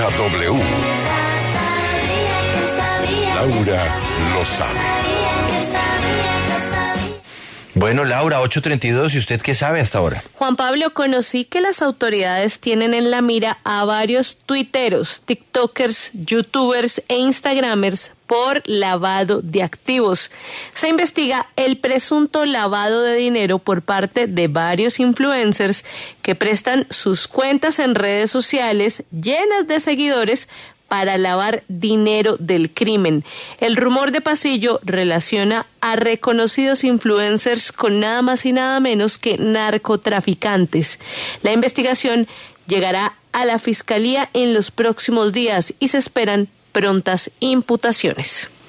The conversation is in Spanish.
la W. Laura lo sabe. Bueno, Laura, 8:32, ¿y usted qué sabe hasta ahora? Juan Pablo, conocí que las autoridades tienen en la mira a varios tuiteros, tiktokers, youtubers e instagramers por lavado de activos. Se investiga el presunto lavado de dinero por parte de varios influencers que prestan sus cuentas en redes sociales llenas de seguidores para lavar dinero del crimen. El rumor de pasillo relaciona a reconocidos influencers con nada más y nada menos que narcotraficantes. La investigación llegará a la Fiscalía en los próximos días y se esperan prontas imputaciones.